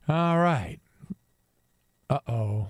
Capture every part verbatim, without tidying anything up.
All right. Uh-oh.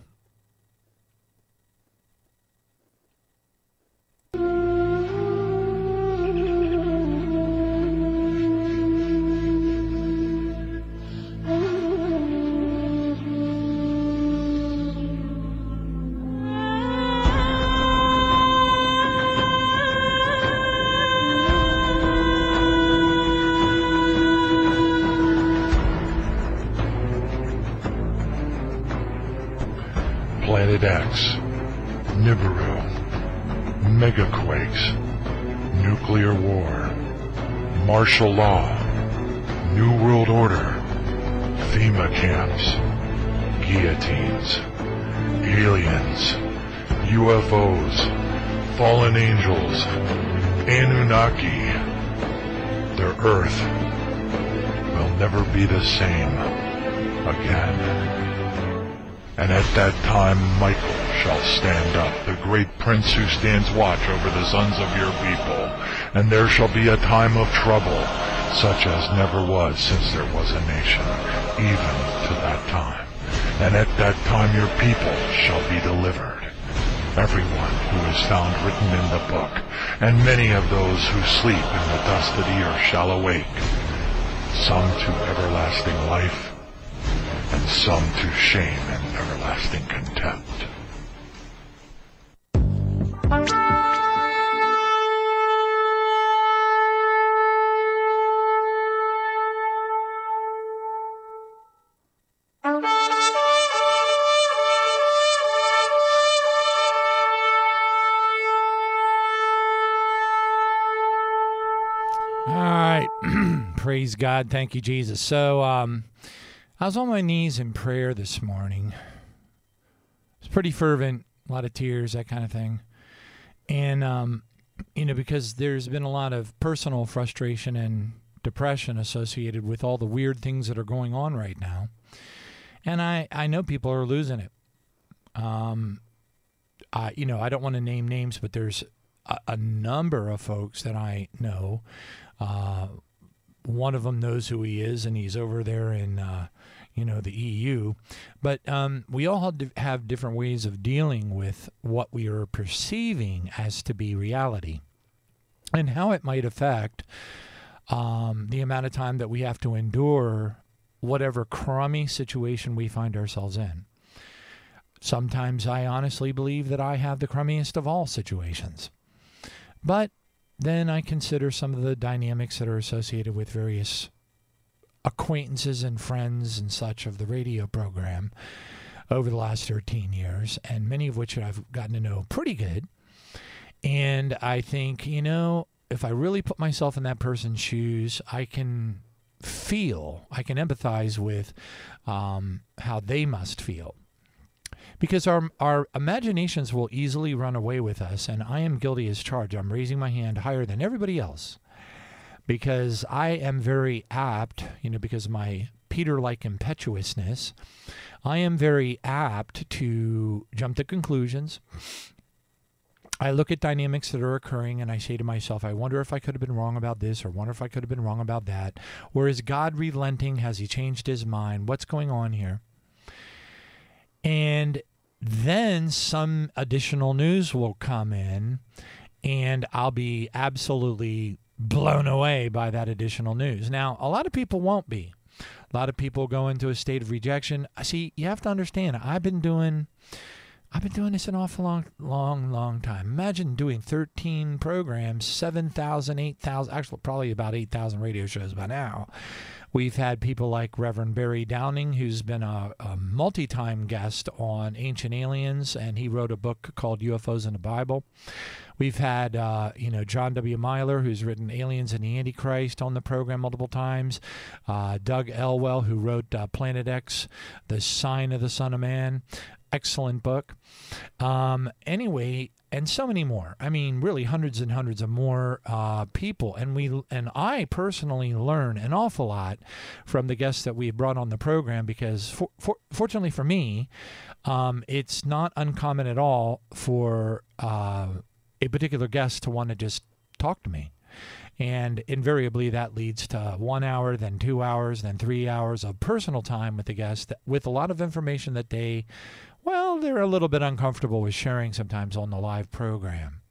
Planet X, Nibiru, megaquakes, nuclear war, martial law, New World Order, FEMA camps, guillotines, aliens, U F Os, fallen angels, Anunnaki. Their Earth will never be the same again. And at that time Michael shall stand up, the great prince who stands watch over the sons of your people. And there shall be a time of trouble, such as never was since there was a nation, even to that time. And at that time your people shall be delivered, everyone who is found written in the book. And many of those who sleep in the dust of the earth shall awake, some to everlasting life, and some to shame and everlasting contempt. All right. Praise God. Thank you, Jesus. So, um, I was on my knees in prayer this morning. It's pretty fervent, a lot of tears, that kind of thing. And, um, you know, because there's been a lot of personal frustration and depression associated with all the weird things that are going on right now. And I, I know people are losing it. Um, I, you know, I don't want to name names, but there's a, a number of folks that I know. Uh, one of them knows who he is, and he's over there in, uh, you know, the E U. But um, we all have, to have different ways of dealing with what we are perceiving as to be reality and how it might affect um, the amount of time that we have to endure whatever crummy situation we find ourselves in. Sometimes I honestly believe that I have the crummiest of all situations. But then I consider some of the dynamics that are associated with various acquaintances and friends and such of the radio program over the last thirteen years, and many of which I've gotten to know pretty good. And I think, you know, if I really put myself in that person's shoes, I can feel, I can empathize with um, how they must feel. Because our our imaginations will easily run away with us, and I am guilty as charged. I'm raising my hand higher than everybody else because I am very apt, you know, because of my Peter-like impetuousness, I am very apt to jump to conclusions. I look at dynamics that are occurring and I say to myself, I wonder if I could have been wrong about this, or wonder if I could have been wrong about that. Or is God relenting? Has he changed his mind? What's going on here? And then some additional news will come in, and I'll be absolutely blown away by that additional news. Now, a lot of people won't be. A lot of people go into a state of rejection. See, you have to understand, I've been doing... I've been doing this an awful long, long, long time. Imagine doing thirteen programs, seven thousand, eight thousand, actually probably about eight thousand radio shows by now. We've had people like Reverend Barry Downing, who's been a, a multi-time guest on Ancient Aliens, and he wrote a book called U F Os in the Bible. We've had, uh, you know, John W. Myler, who's written Aliens and the Antichrist on the program multiple times. Uh, Doug Elwell, who wrote uh, Planet X, The Sign of the Son of Man. Excellent book. Um, anyway, and so many more. I mean, really hundreds and hundreds of more uh, people. And we and I personally learn an awful lot from the guests that we brought on the program because, for, for, fortunately for me, um, it's not uncommon at all for uh, a particular guest to want to just talk to me. And invariably that leads to one hour, then two hours, then three hours of personal time with the guest with a lot of information that they, well, they're a little bit uncomfortable with sharing sometimes on the live program.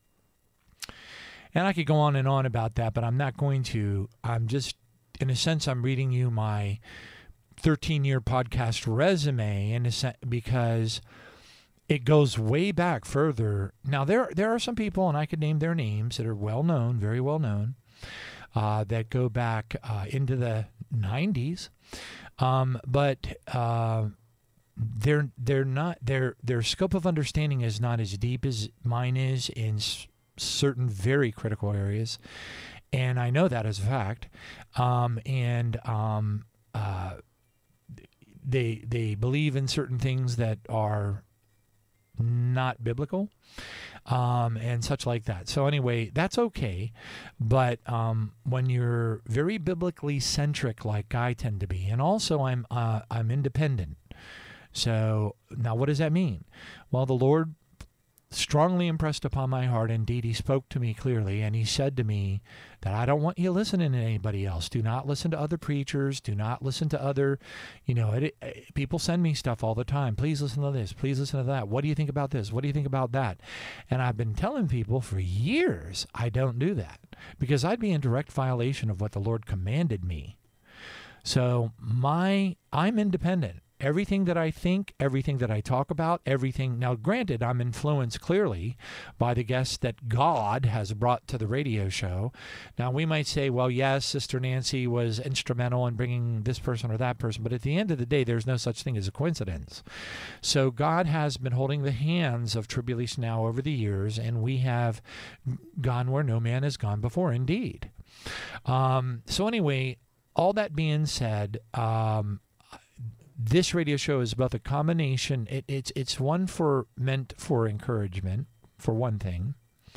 And I could go on and on about that, but I'm not going to. I'm just, in a sense, I'm reading you my thirteen-year podcast resume in a sense, because it goes way back further. Now, there there are some people, and I could name their names, that are well-known, very well-known, uh, that go back uh, into the nineties. Um, but uh, they're they're not their their scope of understanding is not as deep as mine is in s- certain very critical areas, and I know that as a fact. Um, and um, uh, they they believe in certain things that are not biblical, um, and such like that. So anyway, that's okay. But um, when you're very biblically centric, like I tend to be, and also I'm uh, I'm independent. So now, what does that mean? Well, the Lord strongly impressed upon my heart. Indeed, he spoke to me clearly, and he said to me that I don't want you listening to anybody else. Do not listen to other preachers. Do not listen to other, you know, it, it, people send me stuff all the time. Please listen to this. Please listen to that. What do you think about this? What do you think about that? And I've been telling people for years I don't do that because I'd be in direct violation of what the Lord commanded me. So my, I'm independent. Everything that I think, everything that I talk about, everything. Now, granted, I'm influenced clearly by the guests that God has brought to the radio show. Now, we might say, well, yes, Sister Nancy was instrumental in bringing this person or that person, but at the end of the day, there's no such thing as a coincidence. So God has been holding the hands of Tribulation Now over the years, and we have gone where no man has gone before, indeed. Um, so anyway, all that being said, um, this radio show is both a combination. It, it's it's one for meant for encouragement, for one thing,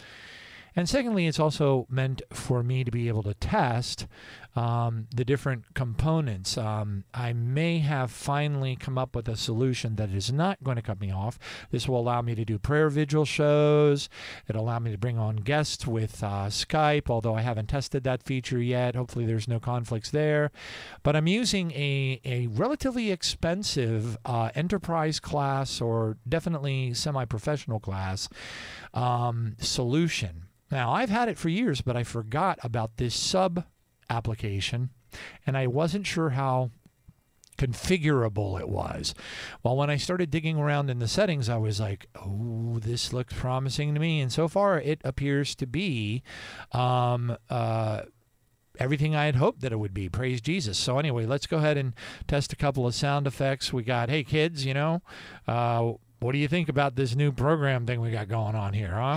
and secondly, it's also meant for me to be able to test um, the different components. Um, I may have finally come up with a solution that is not going to cut me off. This will allow me to do prayer vigil shows. It'll allow me to bring on guests with uh, Skype, although I haven't tested that feature yet. Hopefully there's no conflicts there. But I'm using a, a relatively expensive uh, enterprise class, or definitely semi-professional class um, solution. Now, I've had it for years, but I forgot about this sub application, and I wasn't sure how configurable it was. Well, when I started digging around in the settings, I was like, oh, this looks promising to me. And so far, it appears to be um, uh, everything I had hoped that it would be. Praise Jesus. So anyway, let's go ahead and test a couple of sound effects. We got, hey, kids, you know, uh, what do you think about this new program thing we got going on here, huh?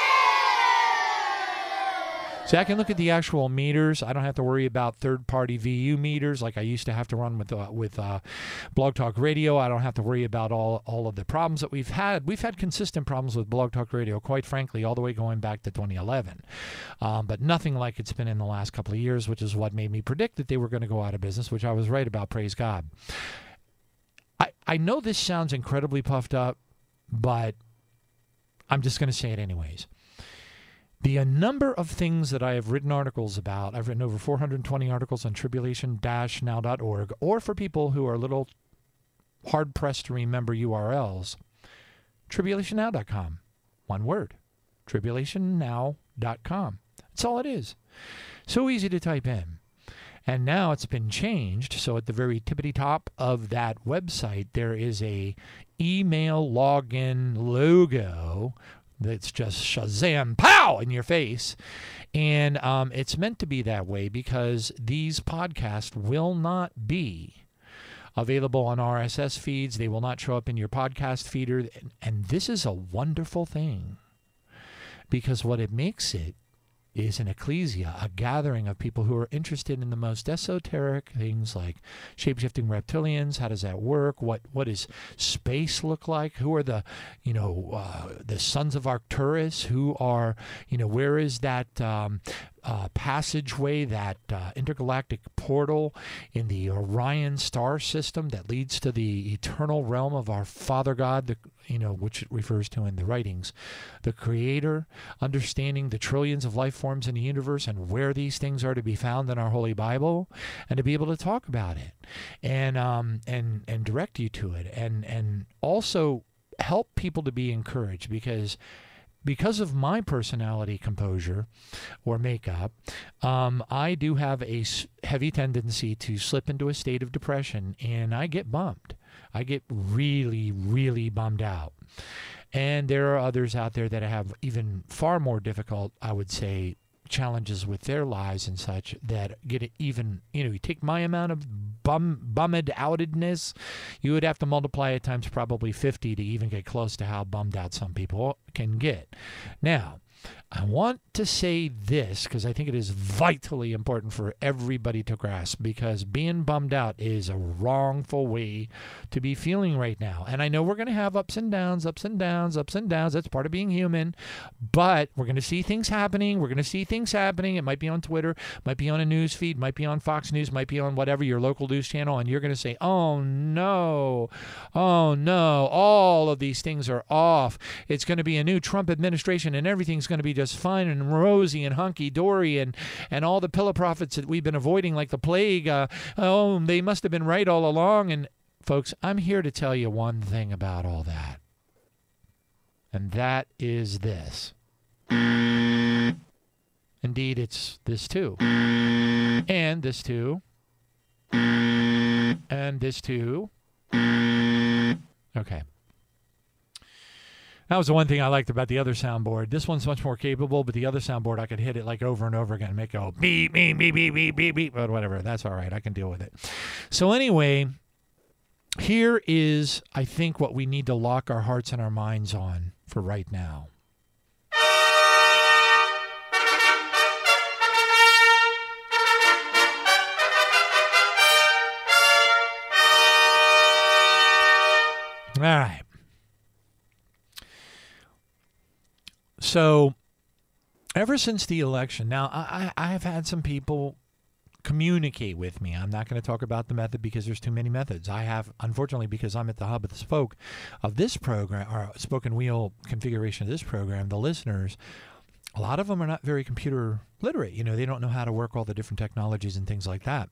See, I can look at the actual meters. I don't have to worry about third-party V U meters like I used to have to run with uh, with uh, Blog Talk Radio. I don't have to worry about all, all of the problems that we've had. We've had consistent problems with Blog Talk Radio, quite frankly, all the way going back to twenty eleven. Um, but nothing like it's been in the last couple of years, which is what made me predict that they were going to go out of business, which I was right about, praise God. I, I know this sounds incredibly puffed up, but I'm just going to say it anyways. The a number of things that I have written articles about, I've written over four hundred twenty articles on tribulation dash now dot org, or for people who are a little hard-pressed to remember U R Ls, tribulation now dot com. One word, tribulation now dot com. That's all it is. So easy to type in. And now it's been changed, so at the very tippity top of that website, there is a email login logo that's just Shazam, pow, in your face. And um, it's meant to be that way because these podcasts will not be available on R S S feeds. They will not show up in your podcast feeder. And this is a wonderful thing because what it makes it is an ecclesia, a gathering of people who are interested in the most esoteric things like shape-shifting reptilians. How does that work? What what does space look like? Who are the, you know, uh, the sons of Arcturus? Who are, you know, where is that um, uh, passageway, that uh, intergalactic portal in the Orion star system that leads to the eternal realm of our Father God, the you know, which it refers to in the writings, the Creator, understanding the trillions of life forms in the universe and where these things are to be found in our Holy Bible, and to be able to talk about it, and um and and direct you to it, and and also help people to be encouraged, because because of my personality composure or makeup, um, I do have a heavy tendency to slip into a state of depression, and I get bummed. I get really, really bummed out. And there are others out there that have even far more difficult, I would say, challenges with their lives and such, that get it even, you know, you take my amount of bum bummed outedness, you would have to multiply it times probably fifty to even get close to how bummed out some people can get. Now, I want to say this because I think it is vitally important for everybody to grasp, because being bummed out is a wrongful way to be feeling right now. And I know we're going to have ups and downs, ups and downs, ups and downs. That's part of being human. But we're going to see things happening. We're going to see things happening. It might be on Twitter, might be on a news feed, might be on Fox News, might be on whatever, your local news channel. And you're going to say, oh, no, oh, no, all of these things are off. It's going to be a new Trump administration and everything's going to be just fine and rosy and hunky-dory, and, and all the pillow prophets that we've been avoiding like the plague, uh, oh, they must have been right all along. And folks, I'm here to tell you one thing about all that. And that is this. Indeed, it's this too. And this too. And this too. Okay. That was the one thing I liked about the other soundboard. This one's much more capable, but the other soundboard, I could hit it like over and over again and make it go beep, beep, beep, beep, beep, beep, beep, but whatever. That's all right. I can deal with it. So anyway, here is, I think, what we need to lock our hearts and our minds on for right now. All right. So, ever since the election, now I, I have had some people communicate with me. I'm not going to talk about the method because there's too many methods. I have, unfortunately, because I'm at the hub of the spoke of this program, or spoken wheel configuration of this program, the listeners, a lot of them are not very computer literate. You know, they don't know how to work all the different technologies and things like that.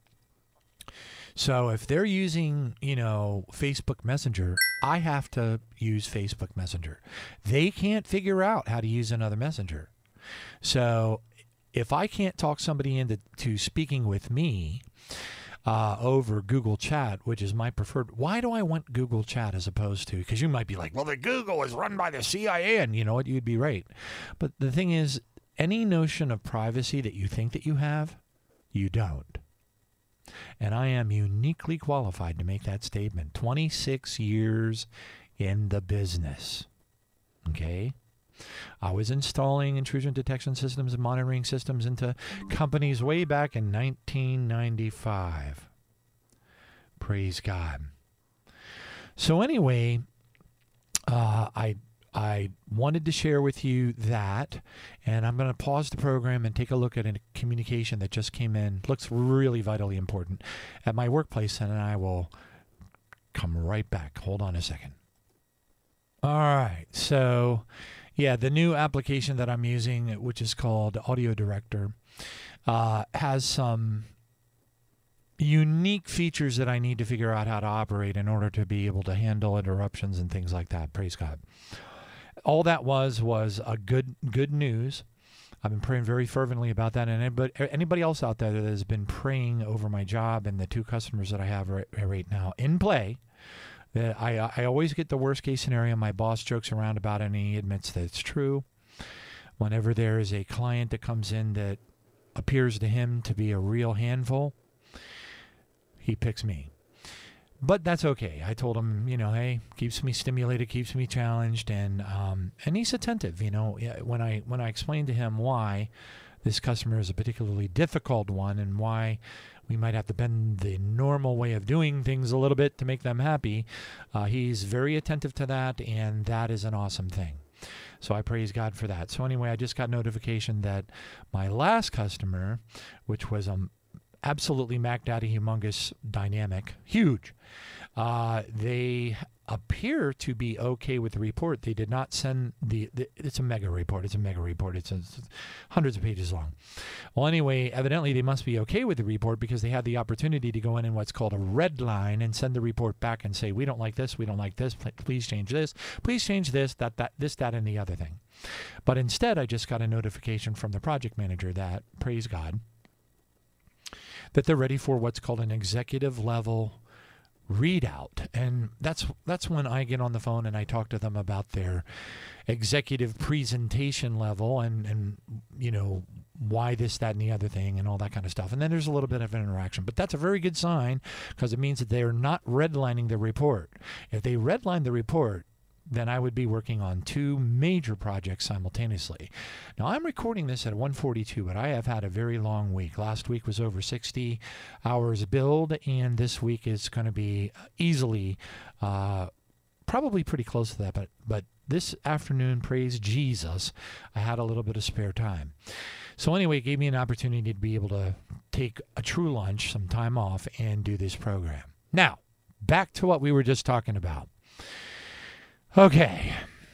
So if they're using, you know, Facebook Messenger, I have to use Facebook Messenger. They can't figure out how to use another messenger. So if I can't talk somebody into to speaking with me uh, over Google Chat, which is my preferred, why do I want Google Chat as opposed to, because you might be like, well, the Google is run by the C I A, and you know what, you'd be right. But the thing is, any notion of privacy that you think that you have, you don't. And I am uniquely qualified to make that statement. twenty-six years in the business. Okay? I was installing intrusion detection systems and monitoring systems into companies way back in nineteen ninety-five. Praise God. So anyway, uh, I I wanted to share with you that, and I'm going to pause the program and take a look at a communication that just came in. Looks really vitally important at my workplace, and I will come right back. Hold on a second. All right. So, yeah, the new application that I'm using, which is called Audio Director, uh, has some unique features that I need to figure out how to operate in order to be able to handle interruptions and things like that. Praise God. All that was was a good good news. I've been praying very fervently about that, and anybody, anybody else out there that has been praying over my job and the two customers that I have right, right now in play, that I I always get the worst case scenario. My boss jokes around about it, and he admits that it's true. Whenever there is a client that comes in that appears to him to be a real handful, he picks me. But that's okay. I told him, you know, hey, keeps me stimulated, keeps me challenged, and um, and he's attentive. You know, when I when I explained to him why this customer is a particularly difficult one and why we might have to bend the normal way of doing things a little bit to make them happy, uh, he's very attentive to that, and that is an awesome thing. So I praise God for that. So anyway, I just got notification that my last customer, which was a absolutely Mac Daddy humongous dynamic, huge. Uh, they appear to be okay with the report. They did not send the, the it's a mega report. It's a mega report. It's, a, it's hundreds of pages long. Well, anyway, evidently they must be okay with the report because they had the opportunity to go in in what's called a red line and send the report back and say, we don't like this, we don't like this, please change this, please change this, that, that, this, that, and the other thing. But instead, I just got a notification from the project manager that, praise God, that they're ready for what's called an executive level readout. And that's that's when I get on the phone and I talk to them about their executive presentation level and, and you know, why this, that, and the other thing and all that kind of stuff. And then there's a little bit of an interaction. But that's a very good sign because it means that they are not redlining the report. If they redline the report, then I would be working on two major projects simultaneously. Now, I'm recording this at one forty-two, but I have had a very long week. Last week was over sixty hours build, and this week is going to be easily, uh, probably pretty close to that. But, but this afternoon, praise Jesus, I had a little bit of spare time. So anyway, it gave me an opportunity to be able to take a true lunch, some time off, and do this program. Now, back to what we were just talking about. Okay,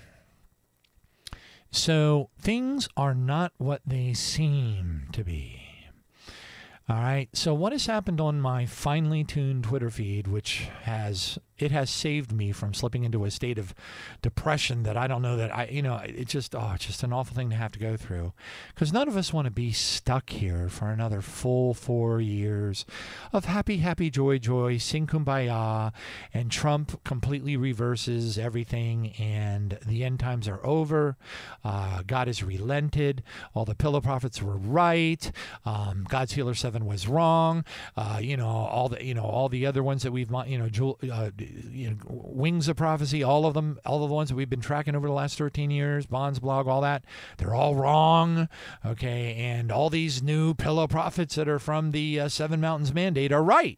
so things are not what they seem to be. All right, so what has happened on my finely tuned Twitter feed, which has, it has saved me from slipping into a state of depression that I don't know that I, you know, it's just, oh, it's just an awful thing to have to go through. Because none of us want to be stuck here for another full four years of happy, happy, joy, joy, sing kumbaya, and Trump completely reverses everything, and the end times are over. Uh, God has relented. All the pillow prophets were right. Um, God's Healer seven was wrong. Uh, you know, all the, you know, all the other ones that we've, you know, Jewel, uh, you know, Wings of Prophecy, all of them, all of the ones that we've been tracking over the last thirteen years, Bond's blog, all that, they're all wrong. Okay. And all these new pillow prophets that are from the uh, Seven Mountains Mandate are right.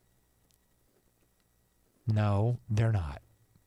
No, they're not.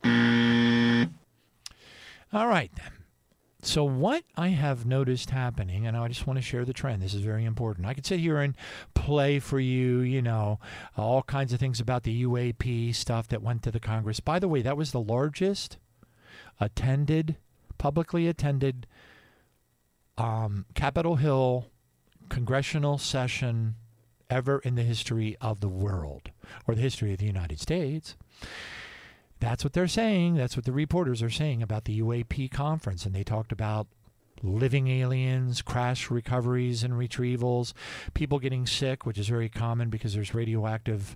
All right, then. So what I have noticed happening, and I just want to share the trend. This is very important. I could sit here and play for you, you know, all kinds of things about the U A P stuff that went to the Congress. By the way, that was the largest attended, publicly attended um, Capitol Hill congressional session ever in the history of the world, or the history of the United States. That's what they're saying. That's what the reporters are saying about the U A P conference. And they talked about living aliens, crash recoveries and retrievals, people getting sick, which is very common because there's radioactive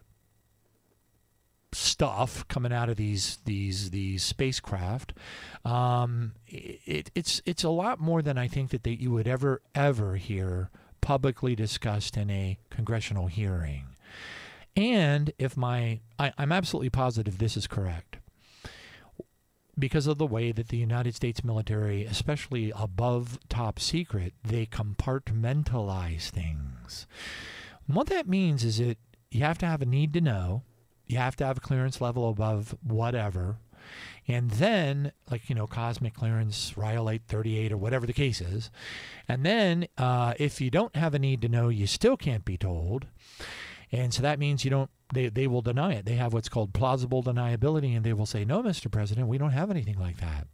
stuff coming out of these these these spacecraft. Um, it, it's it's a lot more than I think that they, you would ever, ever hear publicly discussed in a congressional hearing. And if my, I, I'm absolutely positive this is correct, because of the way that the United States military, especially above top secret, they compartmentalize things. And what that means is that you have to have a need to know, you have to have a clearance level above whatever, and then, like, you know, cosmic clearance, Rhyolite thirty-eight, or whatever the case is. And then uh, if you don't have a need to know, you still can't be told. And so that means you don't, they, they will deny it. They have what's called plausible deniability, and they will say, no, Mister President, we don't have anything like that.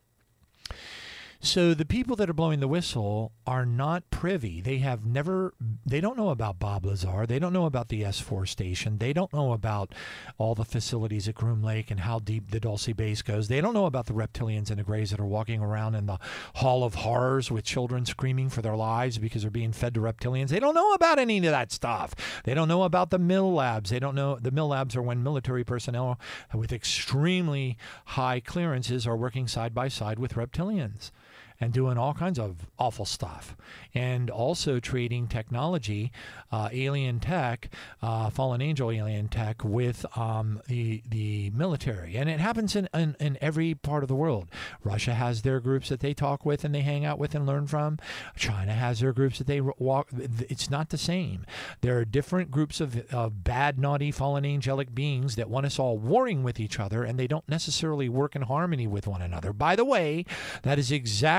So the people that are blowing the whistle are not privy. They have never, they don't know about Bob Lazar. They don't know about the S four station. They don't know about all the facilities at Groom Lake and how deep the Dulce base goes. They don't know about the reptilians and the Greys that are walking around in the Hall of Horrors with children screaming for their lives because they're being fed to reptilians. They don't know about any of that stuff. They don't know about the mill labs. They don't know, the mill labs are when military personnel with extremely high clearances are working side by side with reptilians and doing all kinds of awful stuff, and also trading technology, uh, alien tech, uh, fallen angel alien tech with um, the the military. And it happens in, in, in every part of the world. Russia has their groups that they talk with and they hang out with and learn from. China has their groups that they walk. It's not the same. There are different groups of, of bad, naughty, fallen angelic beings that want us all warring with each other, and they don't necessarily work in harmony with one another. By the way, that is exactly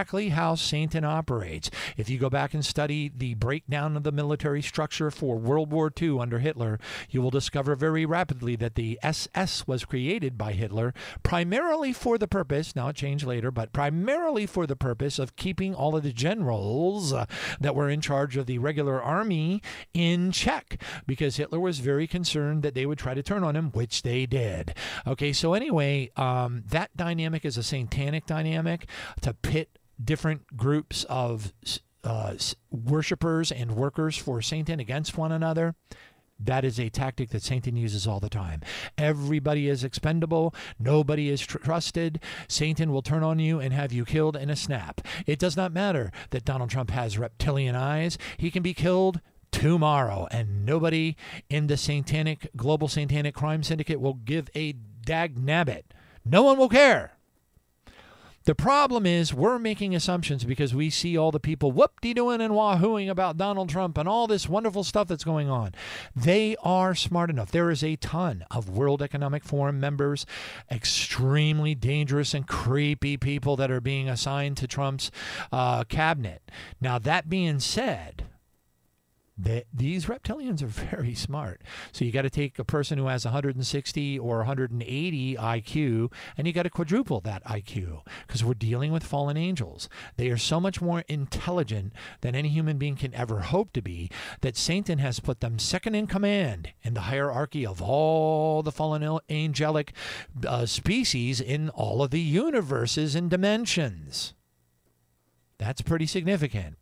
exactly how Satan operates. If you go back and study the breakdown of the military structure for World War Two under Hitler, you will discover very rapidly that the S S was created by Hitler primarily for the purpose, now it changed later, but primarily for the purpose of keeping all of the generals uh, that were in charge of the regular army in check, because Hitler was very concerned that they would try to turn on him, which they did. Okay, so anyway, um, that dynamic is a satanic dynamic to pit different groups of uh, worshipers and workers for Satan against one another. That is a tactic that Satan uses all the time. Everybody is expendable. Nobody is tr- trusted. Satan will turn on you and have you killed in a snap. It does not matter that Donald Trump has reptilian eyes. He can be killed tomorrow, and nobody in the satanic, global satanic crime syndicate will give a dag nabbit. No one will care. The problem is we're making assumptions because we see all the people whoop-de-doing and wahooing about Donald Trump and all this wonderful stuff that's going on. They are smart enough. There is a ton of World Economic Forum members, extremely dangerous and creepy people that are being assigned to Trump's uh, cabinet. Now, that being said, They, these reptilians are very smart. So you got to take a person who has one hundred sixty or one hundred eighty I Q, and you got to quadruple that I Q, because we're dealing with fallen angels. They are so much more intelligent than any human being can ever hope to be, that Satan has put them second in command in the hierarchy of all the fallen angelic uh, species in all of the universes and dimensions. That's pretty significant.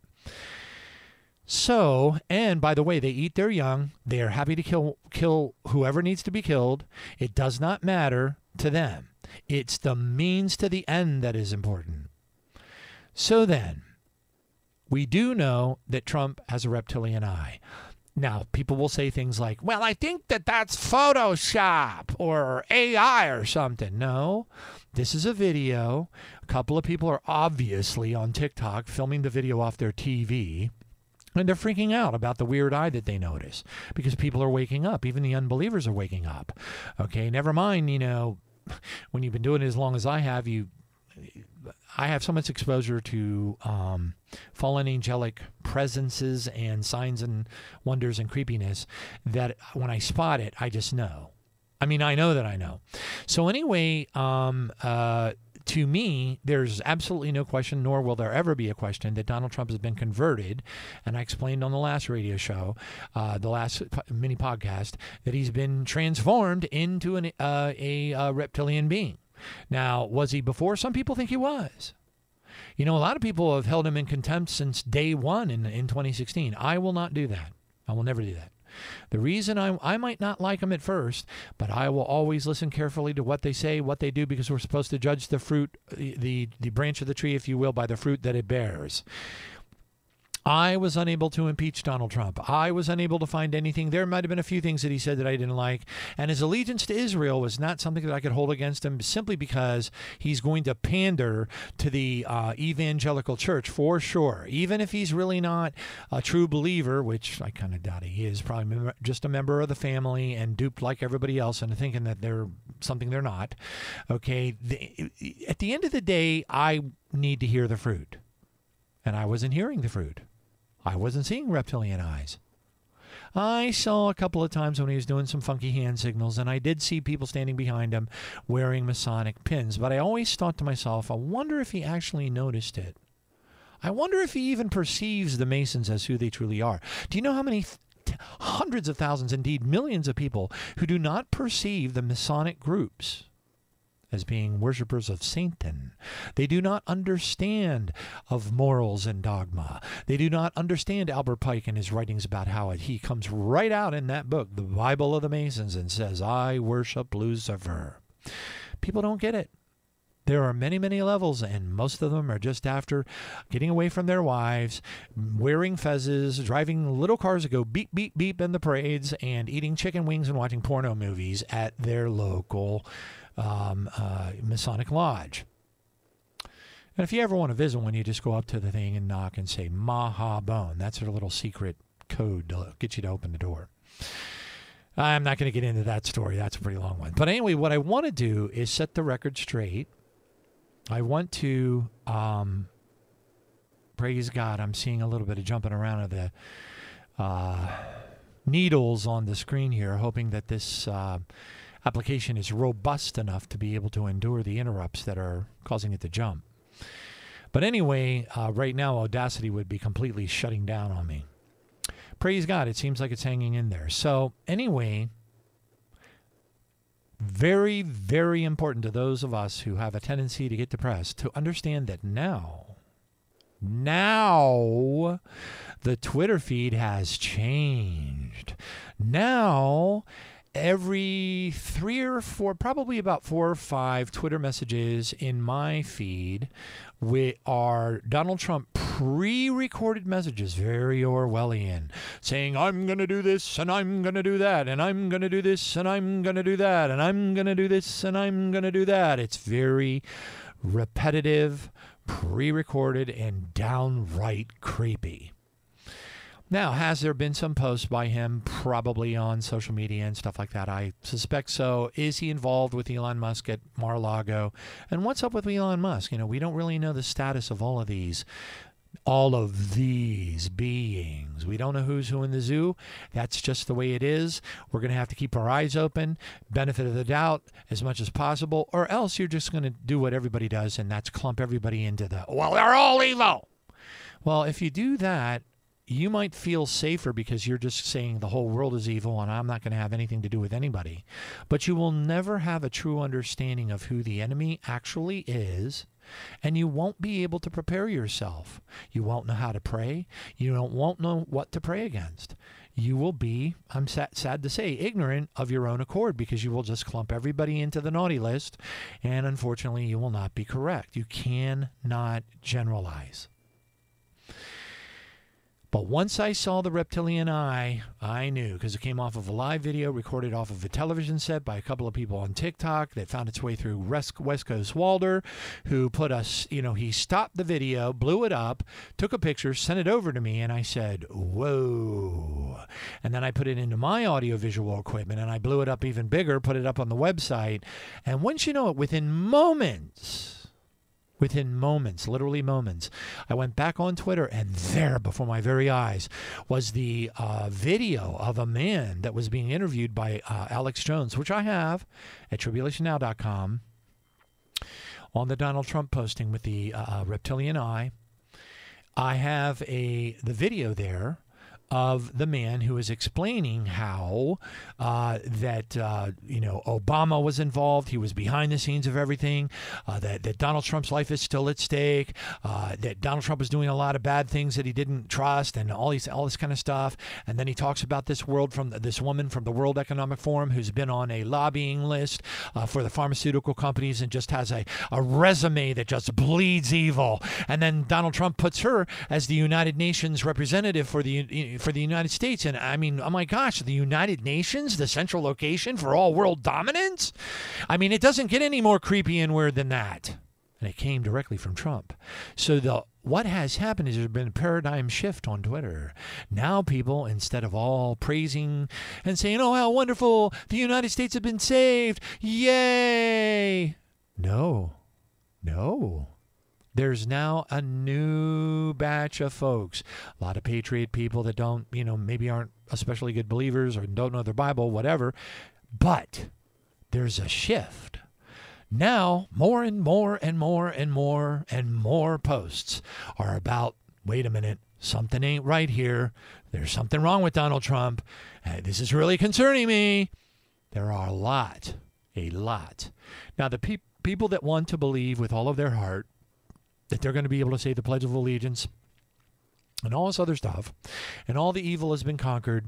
So, and by the way, they eat their young. They are happy to kill kill whoever needs to be killed. It does not matter to them. It's the means to the end that is important. So then, we do know that Trump has a reptilian eye. Now, people will say things like, well, I think that that's Photoshop or A I or something. No, this is a video. A couple of people are obviously on TikTok filming the video off their T V. And they're freaking out about the weird eye that they notice, because people are waking up. Even the unbelievers are waking up. Okay, never mind, you know, when you've been doing it as long as I have, you, I have so much exposure to um, fallen angelic presences and signs and wonders and creepiness that when I spot it, I just know. I mean, I know that I know. So anyway, um, uh, to me, there's absolutely no question, nor will there ever be a question, that Donald Trump has been converted. And I explained on the last radio show, uh, the last mini podcast, that he's been transformed into an, uh, a uh, reptilian being. Now, was he before? Some people think he was. You know, a lot of people have held him in contempt since day one in, in twenty sixteen. I will not do that. I will never do that. The reason I, I might not like them at first, but I will always listen carefully to what they say, what they do, because we're supposed to judge the fruit, the, the, the branch of the tree, if you will, by the fruit that it bears. I was unable to impeach Donald Trump. I was unable to find anything. There might have been a few things that he said that I didn't like. And his allegiance to Israel was not something that I could hold against him, simply because he's going to pander to the uh, evangelical church for sure. Even if he's really not a true believer, which I kind of doubt he is, probably just a member of the family and duped like everybody else and thinking that they're something they're not. Okay, the, at the end of the day, I need to hear the fruit. And I wasn't hearing the fruit. I wasn't seeing reptilian eyes. I saw a couple of times when he was doing some funky hand signals, and I did see people standing behind him wearing Masonic pins. But I always thought to myself, I wonder if he actually noticed it. I wonder if he even perceives the Masons as who they truly are. Do you know how many th- hundreds of thousands, indeed millions of people who do not perceive the Masonic groups as being worshipers of Satan? They do not understand of morals and dogma. They do not understand Albert Pike and his writings about how it, he comes right out in that book, the Bible of the Masons, and says, I worship Lucifer. People don't get it. There are many, many levels, and most of them are just after getting away from their wives, wearing fezzes, driving little cars that go beep, beep, beep in the parades, and eating chicken wings and watching porno movies at their local um, uh, Masonic lodge. And if you ever want to visit one, you just go up to the thing and knock and say, Mahabone. That's their little secret code to get you to open the door. I'm not going to get into that story. That's a pretty long one. But anyway, what I want to do is set the record straight. I want to um, Praise God. I'm seeing a little bit of jumping around of the uh, needles on the screen here, hoping that this uh, application is robust enough to be able to endure the interrupts that are causing it to jump. But anyway, uh, right now Audacity would be completely shutting down on me. Praise God, it seems like it's hanging in there. So anyway, very, very important to those of us who have a tendency to get depressed to understand that now, now the Twitter feed has changed. Now, every three or four, probably about four or five Twitter messages in my feed we are Donald Trump pre-recorded messages, very Orwellian, saying, I'm going to do this, and I'm going to do that, and I'm going to do this, and I'm going to do that, and I'm going to do this, and I'm going to do that. It's very repetitive, pre-recorded, and downright creepy. Now, has there been some posts by him probably on social media and stuff like that? I suspect so. Is he involved with Elon Musk at Mar-a-Lago? And what's up with Elon Musk? You know, we don't really know the status of all of these, all of these beings. We don't know who's who in the zoo. That's just the way it is. We're going to have to keep our eyes open, benefit of the doubt as much as possible, or else you're just going to do what everybody does, and that's clump everybody into the, well, they're all evil. Well, if you do that, you might feel safer because you're just saying the whole world is evil and I'm not going to have anything to do with anybody. But you will never have a true understanding of who the enemy actually is, and you won't be able to prepare yourself. You won't know how to pray. You don't, won't know what to pray against. You will be, I'm sad, sad to say, ignorant of your own accord because you will just clump everybody into the naughty list, and unfortunately you will not be correct. You cannot generalize. But once I saw the reptilian eye, I knew, because it came off of a live video recorded off of a television set by a couple of people on TikTok that found its way through West Coast Walder, who put us, you know, he stopped the video, blew it up, took a picture, sent it over to me, and I said, whoa. And then I put it into my audiovisual equipment, and I blew it up even bigger, put it up on the website, and once you know it, within moments... Within moments, literally moments, I went back on Twitter, and there, before my very eyes, was the uh, video of a man that was being interviewed by uh, Alex Jones, which I have at tribulation now dot com, on the Donald Trump posting with the uh, reptilian eye. I have a the video there of the man who is explaining how uh, that, uh, you know, Obama was involved. He was behind the scenes of everything, uh, that, that Donald Trump's life is still at stake, uh, that Donald Trump was doing a lot of bad things that he didn't trust, and all these, all this kind of stuff. And then he talks about this world from the, this woman from the World Economic Forum who's been on a lobbying list uh, for the pharmaceutical companies and just has a, a resume that just bleeds evil. And then Donald Trump puts her as the United Nations representative for the for the United States. And I mean, oh my gosh, the United Nations, the central location for all world dominance? I mean, it doesn't get any more creepy and weird than that. And it came directly from Trump. So the what has happened is there's been a paradigm shift on Twitter. Now people, instead of all praising and saying, oh, how wonderful, the United States have been saved, yay. No, no. There's now a new batch of folks, a lot of patriot people that don't, you know, maybe aren't especially good believers or don't know their Bible, whatever. But there's a shift. Now, more and more and more and more and more posts are about, wait a minute, something ain't right here. There's something wrong with Donald Trump. Uh, this is really concerning me. There are a lot, a lot. Now, the pe- people that want to believe with all of their heart that they're going to be able to say the Pledge of Allegiance and all this other stuff, and all the evil has been conquered,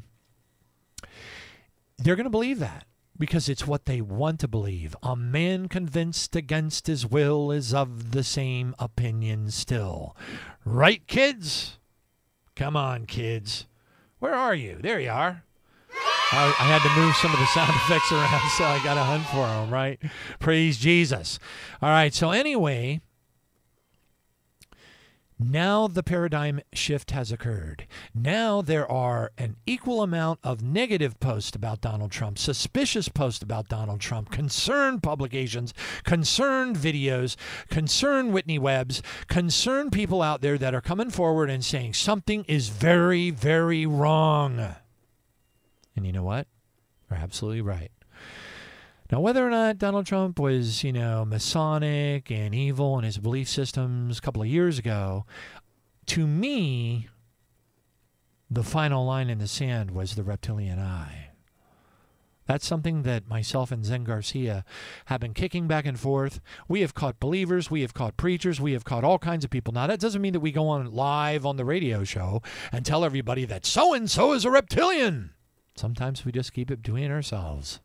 they're going to believe that because it's what they want to believe. A man convinced against his will is of the same opinion still. Right, kids? Come on, kids. Where are you? There you are. I, I had to move some of the sound effects around, so I got to hunt for them, right? Praise Jesus. All right, so anyway... Now the paradigm shift has occurred. Now there are an equal amount of negative posts about Donald Trump, suspicious posts about Donald Trump, concerned publications, concerned videos, concerned Whitney Webbs, concerned people out there that are coming forward and saying something is very, very wrong. And you know what? They're absolutely right. Now, whether or not Donald Trump was, you know, Masonic and evil in his belief systems a couple of years ago, to me, the final line in the sand was the reptilian eye. That's something that myself and Zen Garcia have been kicking back and forth. We have caught believers. We have caught preachers. We have caught all kinds of people. Now, that doesn't mean that we go on live on the radio show and tell everybody that so-and-so is a reptilian. Sometimes we just keep it between ourselves.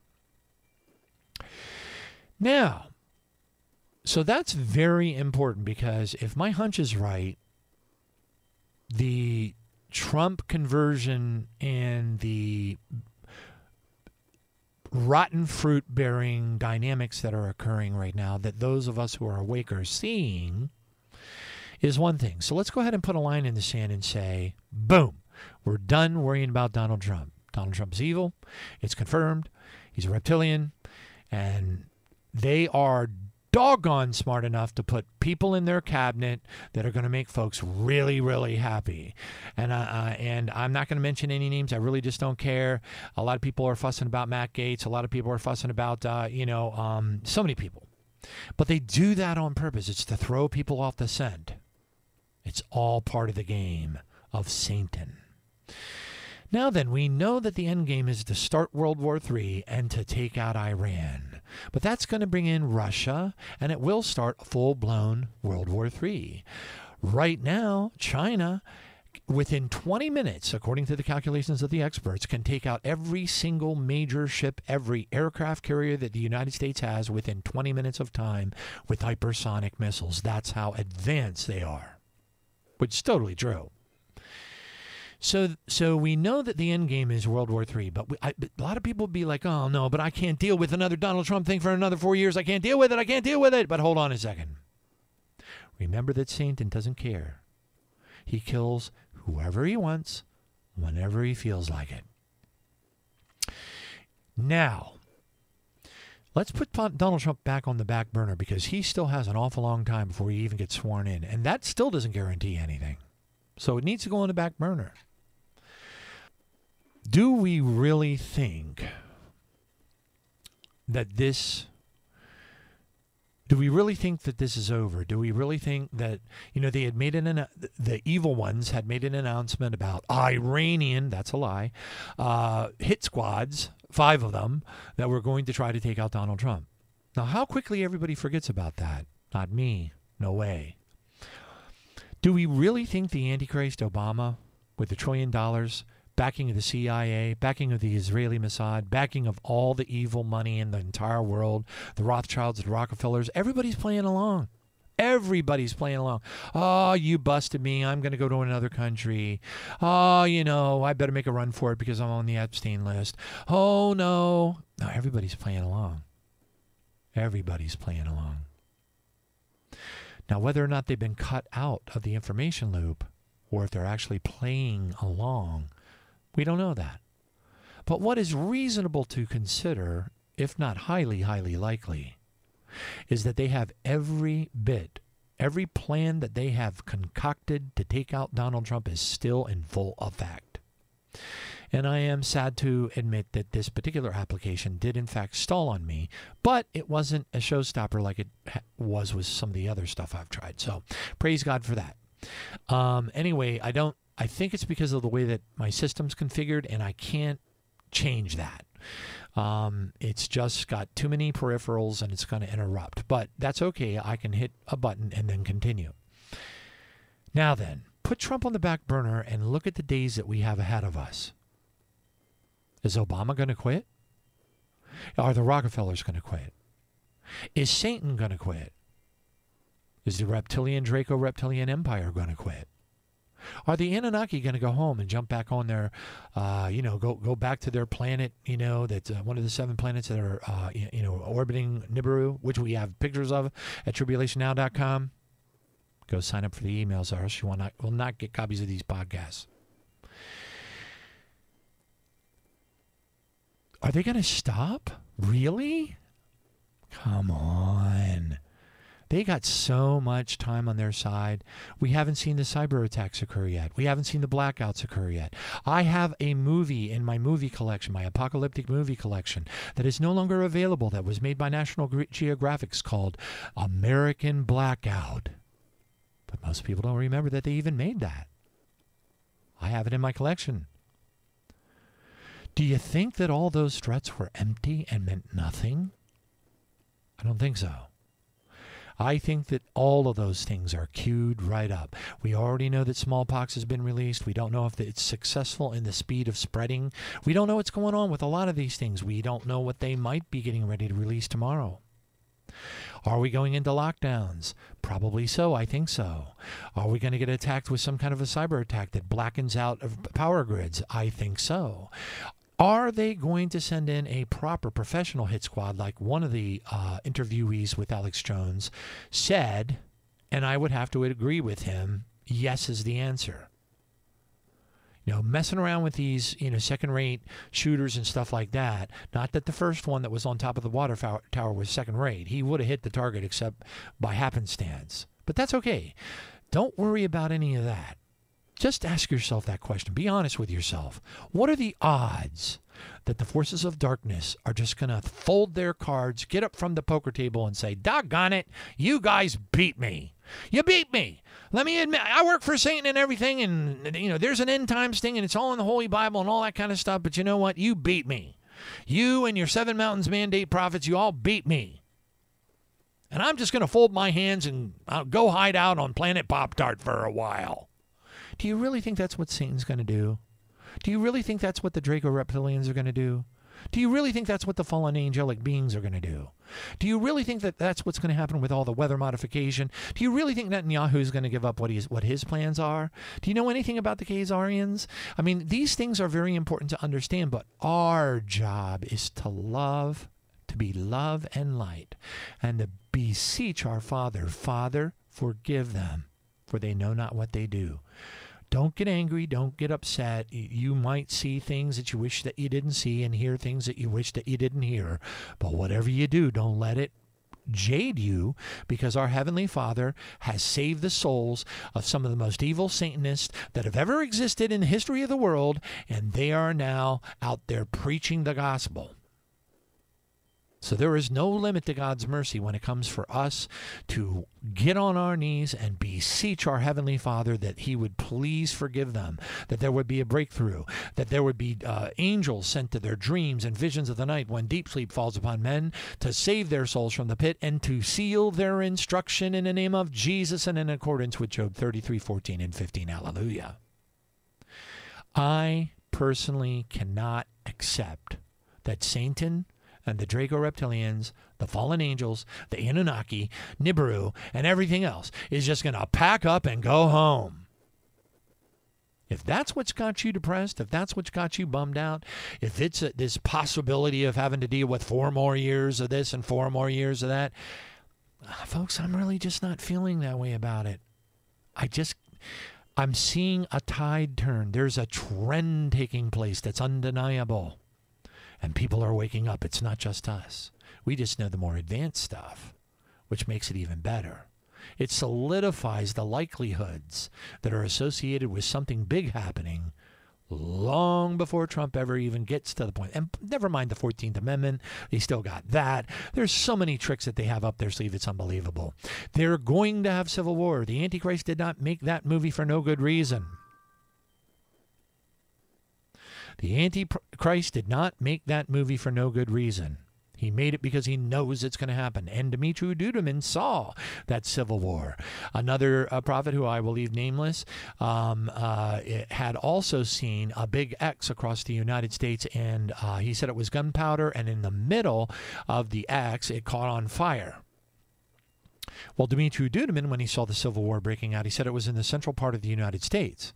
Now, so that's very important, because if my hunch is right, the Trump conversion and the rotten fruit bearing dynamics that are occurring right now, that those of us who are awake are seeing, is one thing. So let's go ahead and put a line in the sand and say, boom, we're done worrying about Donald Trump. Donald Trump's evil. It's confirmed. He's a reptilian. And they are doggone smart enough to put people in their cabinet that are going to make folks really, really happy. And uh, uh, and I'm not going to mention any names. I really just don't care. A lot of people are fussing about Matt Gaetz. A lot of people are fussing about, uh, you know, um, so many people. But they do that on purpose. It's to throw people off the scent. It's all part of the game of Satan. Now then, we know that the end game is to start World War Three and to take out Iran. But that's going to bring in Russia, and it will start full-blown World War Three. Right now, China, within twenty minutes, according to the calculations of the experts, can take out every single major ship, every aircraft carrier that the United States has within twenty minutes of time with hypersonic missiles. That's how advanced they are, which is totally true. So so we know that the end game is World War Three, but we, I, a lot of people would be like, oh, no, but I can't deal with another Donald Trump thing for another four years. I can't deal with it. I can't deal with it. But hold on a second. Remember that Satan doesn't care. He kills whoever he wants, whenever he feels like it. Now, let's put Donald Trump back on the back burner, because he still has an awful long time before he even gets sworn in. And that still doesn't guarantee anything. So it needs to go on the back burner. Do we really think that this, do we really think that this is over? Do we really think that, you know, they had made an, the evil ones had made an announcement about Iranian, that's a lie, uh, hit squads, five of them, that were going to try to take out Donald Trump. Now, how quickly everybody forgets about that? Not me. No way. Do we really think the Antichrist Obama, with the trillion dollars, backing of the C I A, backing of the Israeli Mossad, backing of all the evil money in the entire world, the Rothschilds, the Rockefellers, everybody's playing along. Everybody's playing along. Oh, you busted me. I'm going to go to another country. Oh, you know, I better make a run for it because I'm on the Epstein list. Oh, no. No, everybody's playing along. Everybody's playing along. Now, whether or not they've been cut out of the information loop, or if they're actually playing along, we don't know that. But what is reasonable to consider, if not highly, highly likely, is that they have every bit, every plan that they have concocted to take out Donald Trump is still in full effect. And I am sad to admit that this particular application did in fact stall on me, but it wasn't a showstopper like it was with some of the other stuff I've tried. So praise God for that. Um, anyway, I don't, I think it's because of the way that my system's configured, and I can't change that. Um, it's just got too many peripherals and it's going to interrupt, but that's okay. I can hit a button and then continue. Now then, put Trump on the back burner and look at the days that we have ahead of us. Is Obama going to quit? Are the Rockefellers going to quit? Is Satan going to quit? Is the reptilian Draco reptilian empire going to quit? Are the Anunnaki going to go home and jump back on their, uh, you know, go go back to their planet, you know, that's uh, one of the seven planets that are, uh, you know, orbiting Nibiru, which we have pictures of at tribulation now dot com? Go sign up for the emails, or else you will not, will not get copies of these podcasts. Are they going to stop? Really? Come on. They got so much time on their side. We haven't seen the cyber attacks occur yet. We haven't seen the blackouts occur yet. I have a movie in my movie collection, my apocalyptic movie collection, that is no longer available, that was made by National Geographic, called American Blackout. But most people don't remember that they even made that. I have it in my collection. Do you think that all those threats were empty and meant nothing? I don't think so. I think that all of those things are queued right up. We already know that smallpox has been released. We don't know if it's successful in the speed of spreading. We don't know what's going on with a lot of these things. We don't know what they might be getting ready to release tomorrow. Are we going into lockdowns? Probably so. I think so. Are we going to get attacked with some kind of a cyber attack that blackens out of power grids? I think so. Are they going to send in a proper professional hit squad like one of the uh, interviewees with Alex Jones said, and I would have to agree with him, yes is the answer. You know, messing around with these, you know, second-rate shooters and stuff like that, not that the first one that was on top of the water tower was second-rate. He would have hit the target except by happenstance. But that's okay. Don't worry about any of that. Just ask yourself that question. Be honest with yourself. What are the odds that the forces of darkness are just going to fold their cards, get up from the poker table and say, doggone it, you guys beat me. You beat me. Let me admit, I work for Satan and everything, and, you know, there's an end times thing, and it's all in the Holy Bible and all that kind of stuff, but you know what? You beat me. You and your Seven Mountains Mandate prophets, you all beat me. And I'm just going to fold my hands and I'll go hide out on Planet Pop-Tart for a while. Do you really think that's what Satan's going to do? Do you really think that's what the Draco reptilians are going to do? Do you really think that's what the fallen angelic beings are going to do? Do you really think that that's what's going to happen with all the weather modification? Do you really think Netanyahu is going to give up what, he's, what his plans are? Do you know anything about the Khazarians? I mean, these things are very important to understand, but our job is to love, to be love and light, and to beseech our Father, Father, forgive them, for they know not what they do. Don't get angry. Don't get upset. You might see things that you wish that you didn't see and hear things that you wish that you didn't hear. But whatever you do, don't let it jade you, because our Heavenly Father has saved the souls of some of the most evil Satanists that have ever existed in the history of the world, and they are now out there preaching the gospel. So there is no limit to God's mercy when it comes for us to get on our knees and beseech our Heavenly Father that He would please forgive them, that there would be a breakthrough, that there would be uh, angels sent to their dreams and visions of the night when deep sleep falls upon men to save their souls from the pit and to seal their instruction in the name of Jesus and in accordance with Job thirty-three, fourteen and fifteen. Hallelujah. I personally cannot accept that Satan and the Draco reptilians, the fallen angels, the Anunnaki, Nibiru, and everything else is just going to pack up and go home. If that's what's got you depressed, if that's what's got you bummed out, if it's a, this possibility of having to deal with four more years of this and four more years of that, uh, folks, I'm really just not feeling that way about it. I just, I'm seeing a tide turn. There's a trend taking place that's undeniable. And people are waking up. It's not just us. We just know the more advanced stuff, which makes it even better. It solidifies the likelihoods that are associated with something big happening long before Trump ever even gets to the point. And never mind the fourteenth Amendment. They still got that. There's so many tricks that they have up their sleeve. It's unbelievable. They're going to have civil war. The Antichrist did not make that movie for no good reason. The Antichrist did not make that movie for no good reason. He made it because he knows it's going to happen. And Dmitry Duduman saw that civil war. Another uh, prophet who I will leave nameless um, uh, had also seen a big X across the United States, and uh, he said it was gunpowder, and in the middle of the X, it caught on fire. Well, Dmitry Duduman, when he saw the civil war breaking out, he said it was in the central part of the United States.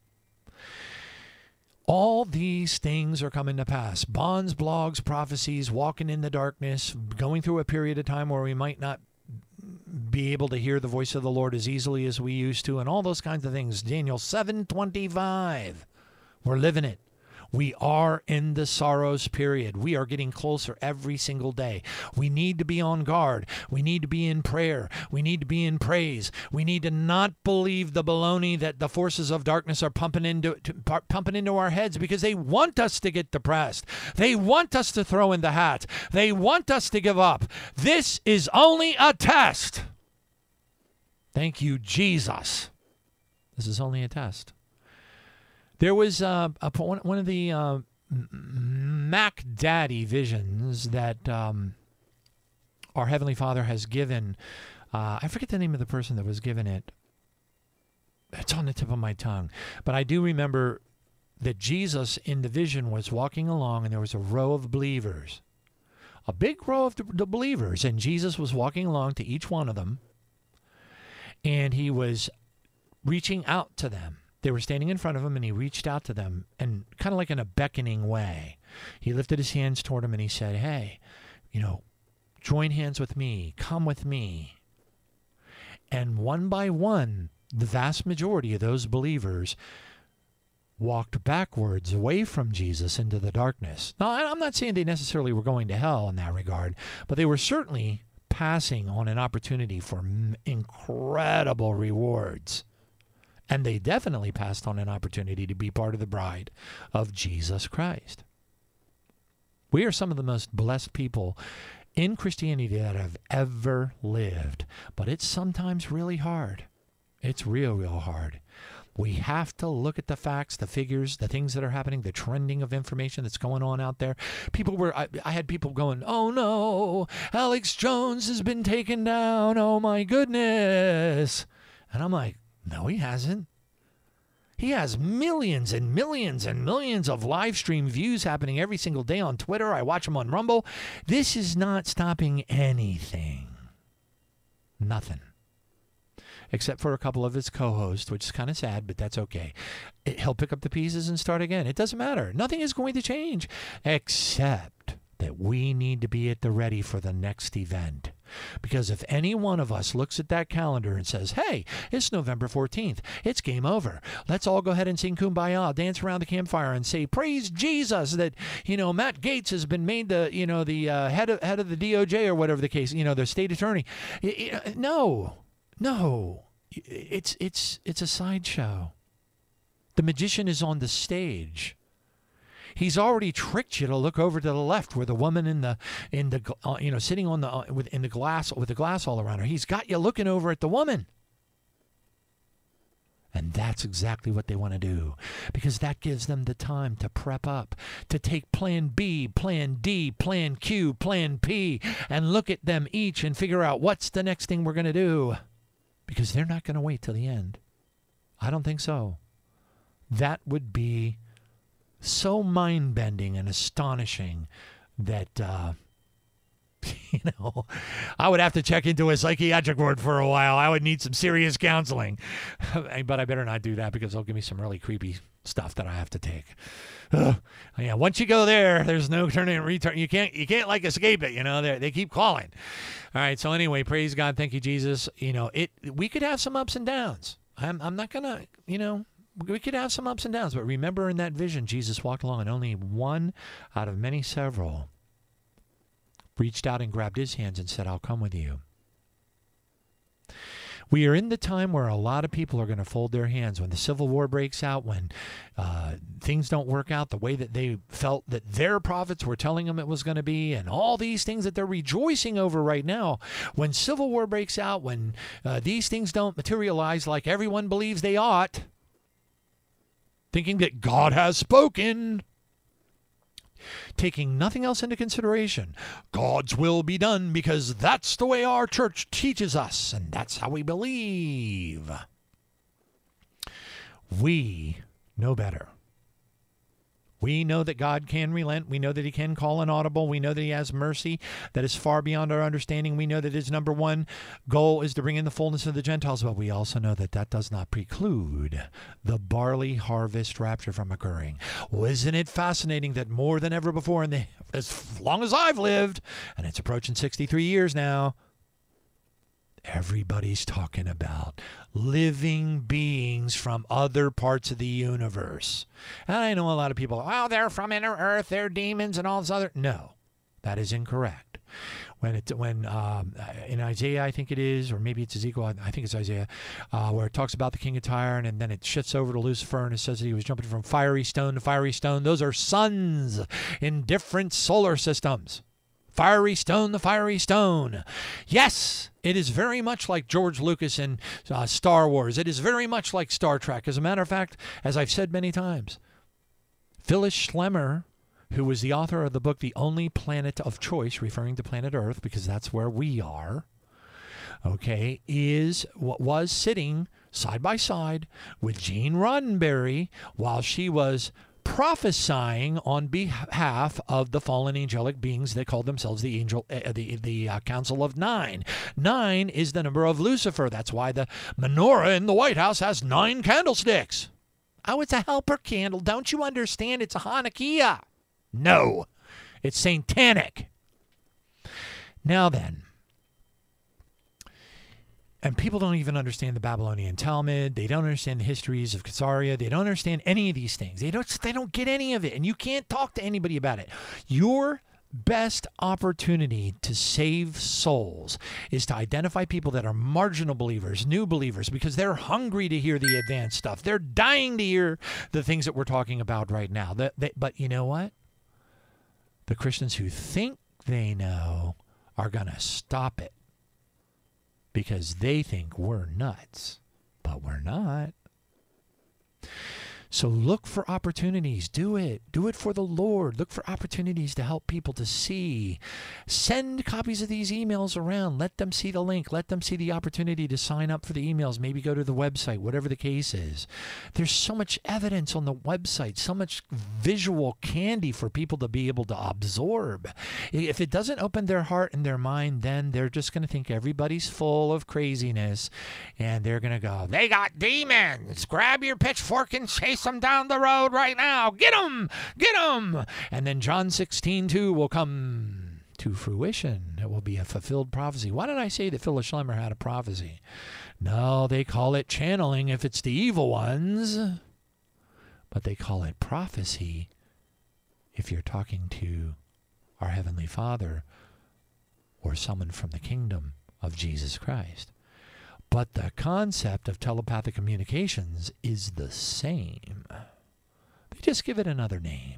All these things are coming to pass. Bonds, blogs, prophecies, walking in the darkness, going through a period of time where we might not be able to hear the voice of the Lord as easily as we used to, and all those kinds of things. Daniel seven twenty-five. We're living it. We are in the sorrows period. We are getting closer every single day. We need to be on guard. We need to be in prayer. We need to be in praise. We need to not believe the baloney that the forces of darkness are pumping into to, pumping into our heads, because they want us to get depressed. They want us to throw in the hat. They want us to give up. This is only a test. Thank you, Jesus. This is only a test. There was uh, a, one of the uh, Mac Daddy visions that um, our Heavenly Father has given. Uh, I forget the name of the person that was given it. It's on the tip of my tongue. But I do remember that Jesus in the vision was walking along, and there was a row of believers. A big row of the believers. And Jesus was walking along to each one of them. And he was reaching out to them. They were standing in front of him, and he reached out to them, and kind of like in a beckoning way. He lifted his hands toward him, and he said, hey, you know, join hands with me. Come with me. And one by one, the vast majority of those believers walked backwards away from Jesus into the darkness. Now, I'm not saying they necessarily were going to hell in that regard, but they were certainly passing on an opportunity for incredible rewards. And they definitely passed on an opportunity to be part of the bride of Jesus Christ. We are some of the most blessed people in Christianity that have ever lived. But it's sometimes really hard. It's real, real hard. We have to look at the facts, the figures, the things that are happening, the trending of information that's going on out there. People were, I, I had people going, oh no, Alex Jones has been taken down. Oh my goodness. And I'm like, no, he hasn't. He has millions and millions and millions of live stream views happening every single day on Twitter. I watch him on Rumble. This is not stopping anything. Nothing. Except for a couple of his co-hosts, which is kind of sad, but that's okay. It, he'll pick up the pieces and start again. It doesn't matter. Nothing is going to change, except that we need to be at the ready for the next event. Because if any one of us looks at that calendar and says, hey, it's November fourteenth, it's game over. Let's all go ahead and sing Kumbaya, dance around the campfire and say, praise Jesus that, you know, Matt Gaetz has been made the, you know, the uh, head of, head of the D O J or whatever the case, you know, the state attorney. It, it, no, no, it's, it's, it's a sideshow. The magician is on the stage. He's already tricked you to look over to the left where the woman in the in the uh, you know sitting on the uh, with in the glass with the glass all around her. He's got you looking over at the woman. And that's exactly what they want to do, because that gives them the time to prep up, to take plan B, plan D, plan Q, plan P, and look at them each and figure out what's the next thing we're going to do, because they're not going to wait till the end. I don't think so. That would be so mind-bending and astonishing that, uh, you know, I would have to check into a psychiatric ward for a while. I would need some serious counseling. But I better not do that, because they'll give me some really creepy stuff that I have to take. Ugh. Yeah, once you go there, there's no turning and return. You can't, you can't like escape it. You know, they they keep calling. All right. So anyway, praise God. Thank you, Jesus. You know, it. We could have some ups and downs. I'm I'm not gonna, you know. We could have some ups and downs, but remember in that vision, Jesus walked along, and only one out of many several reached out and grabbed his hands and said, I'll come with you. We are in the time where a lot of people are going to fold their hands when the Civil War breaks out, when uh, things don't work out the way that they felt that their prophets were telling them it was going to be, and all these things that they're rejoicing over right now. When Civil War breaks out, when uh, these things don't materialize like everyone believes they ought, thinking that God has spoken, taking nothing else into consideration. God's will be done because that's the way our church teaches us, and that's how we believe. We know better. We know that God can relent. We know that he can call an audible. We know that he has mercy that is far beyond our understanding. We know that his number one goal is to bring in the fullness of the Gentiles, but we also know that that does not preclude the barley harvest rapture from occurring. Well, isn't it fascinating that more than ever before, in the, as long as I've lived, and it's approaching sixty-three years now, Everybody's talking about living beings from other parts of the universe. And I know a lot of people, oh, they're from inner earth, they're demons and all this other. No, that is incorrect. When it, when um, in Isaiah, I think it is, or maybe it's Ezekiel, I think it's Isaiah, uh, where it talks about the king of Tyre, and, and then it shifts over to Lucifer, and it says that he was jumping from fiery stone to fiery stone. Those are suns in different solar systems. Fiery stone, the fiery stone. Yes, it is very much like George Lucas in uh, Star Wars. It is very much like Star Trek. As a matter of fact, as I've said many times, Phyllis Schlemmer, who was the author of the book The Only Planet of Choice, referring to planet Earth, because that's where we are, okay, is what was sitting side by side with Gene Roddenberry while she was prophesying on behalf of the fallen angelic beings that called themselves the angel, uh, the the uh, Council of Nine. Nine is the number of Lucifer. That's why the menorah in the White House has nine candlesticks. Oh, it's a helper candle. Don't you understand? It's a Hanukkah. No, it's satanic. Now then, and people don't even understand the Babylonian Talmud. They don't understand the histories of Khazaria. They don't understand any of these things. They don't, they don't get any of it, and you can't talk to anybody about it. Your best opportunity to save souls is to identify people that are marginal believers, new believers, because they're hungry to hear the advanced stuff. They're dying to hear the things that we're talking about right now. That, that, but you know what? The Christians who think they know are going to stop it because they think we're nuts, but we're not. So look for opportunities. Do it. Do it for the Lord. Look for opportunities to help people to see. Send copies of these emails around. Let them see the link. Let them see the opportunity to sign up for the emails. Maybe go to the website, whatever the case is. There's so much evidence on the website, so much visual candy for people to be able to absorb. If it doesn't open their heart and their mind, then they're just going to think everybody's full of craziness, and they're going to go, they got demons. Grab your pitchfork and chase them down the road right now. Get them! Get them! And then John sixteen two will come to fruition. It will be a fulfilled prophecy. Why did I say that Phyllis Schlemmer had a prophecy? No, they call it channeling if it's the evil ones. But they call it prophecy if you're talking to our Heavenly Father or someone from the kingdom of Jesus Christ. But the concept of telepathic communications is the same. They just give it another name.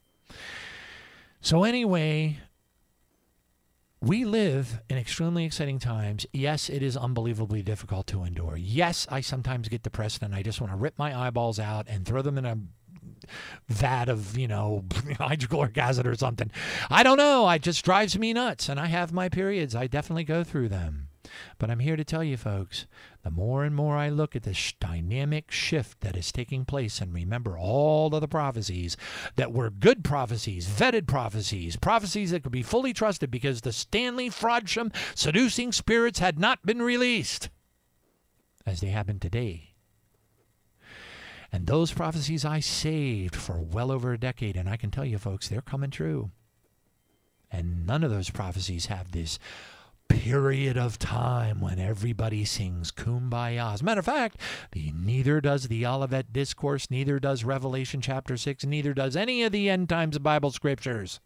So anyway, we live in extremely exciting times. Yes, it is unbelievably difficult to endure. Yes, I sometimes get depressed and I just want to rip my eyeballs out and throw them in a vat of, you know, hydrochloric acid or something. I don't know. It just drives me nuts. And I have my periods. I definitely go through them. But I'm here to tell you, folks, the more and more I look at this dynamic shift that is taking place and remember all of the prophecies that were good prophecies, vetted prophecies, prophecies that could be fully trusted because the Stanley Frodsham seducing spirits had not been released, as they happen today. And those prophecies I saved for well over a decade, and I can tell you, folks, they're coming true. And none of those prophecies have this period of time when everybody sings Kumbaya. As a matter of fact, the, neither does the Olivet Discourse, neither does Revelation chapter six, neither does any of the end times Bible scriptures.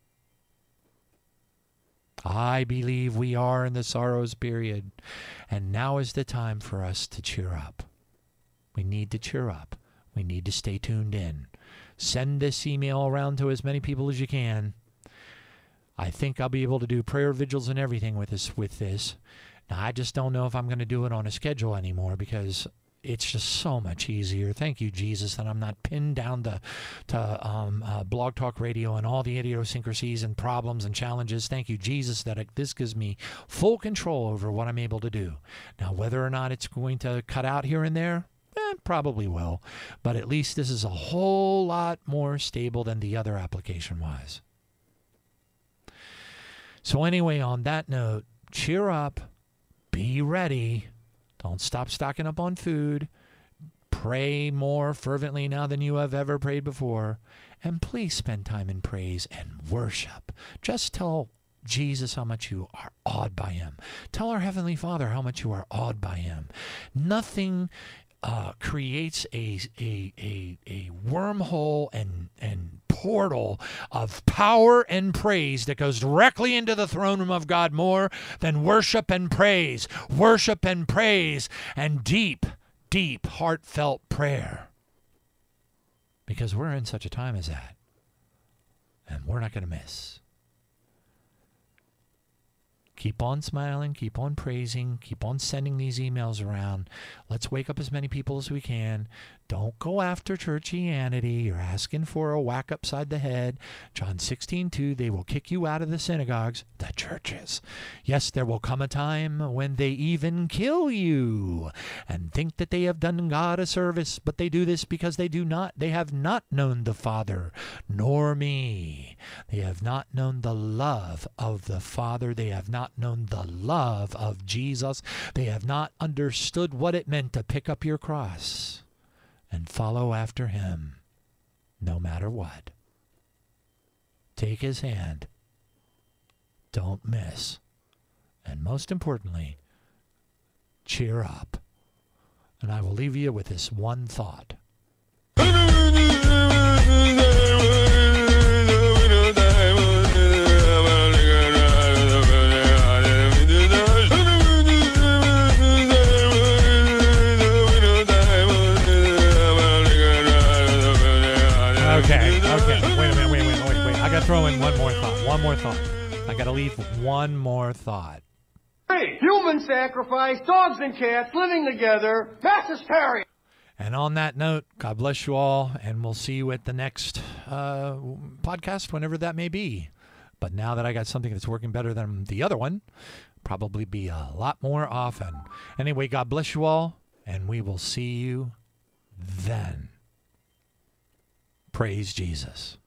I believe we are in the sorrows period, and now is the time for us to cheer up. We need to cheer up. We need to stay tuned in. Send this email around to as many people as you can. I think I'll be able to do prayer vigils and everything with this. With this. Now, I just don't know if I'm going to do it on a schedule anymore because it's just so much easier. Thank you, Jesus, that I'm not pinned down to, to um, uh, Blog Talk Radio and all the idiosyncrasies and problems and challenges. Thank you, Jesus, that it, this gives me full control over what I'm able to do. Now, whether or not it's going to cut out here and there, eh, probably will. But at least this is a whole lot more stable than the other application was. So anyway, on that note, cheer up, be ready, don't stop stocking up on food, pray more fervently now than you have ever prayed before, and please spend time in praise and worship. Just tell Jesus how much you are awed by him. Tell our Heavenly Father how much you are awed by him. Nothing uh, creates a, a, a, a wormhole and, and portal of power and praise that goes directly into the throne room of God more than worship and praise, worship and praise, and deep, deep, heartfelt prayer. Because we're in such a time as that. And we're not going to miss. Keep on smiling, keep on praising, keep on sending these emails around. Let's wake up as many people as we can. Don't go after churchianity. You're asking for a whack upside the head. John sixteen two, they will kick you out of the synagogues, the churches. Yes, there will come a time when they even kill you and think that they have done God a service, but they do this because they do not, they have not known the Father, nor me. They have not known the love of the Father. They have not known the love of Jesus. They have not understood what it meant to pick up your cross and follow after him, no matter what. Take his hand. Don't miss. And most importantly, cheer up. And I will leave you with this one thought. Okay, okay. Wait a minute, wait, wait, wait, wait. I gotta throw in one more thought. One more thought. I gotta leave one more thought. Human sacrifice, dogs and cats living together, mass hysteria. And on that note, God bless you all, and we'll see you at the next uh, podcast, whenever that may be. But now that I got something that's working better than the other one, probably be a lot more often. Anyway, God bless you all, and we will see you then. Praise Jesus.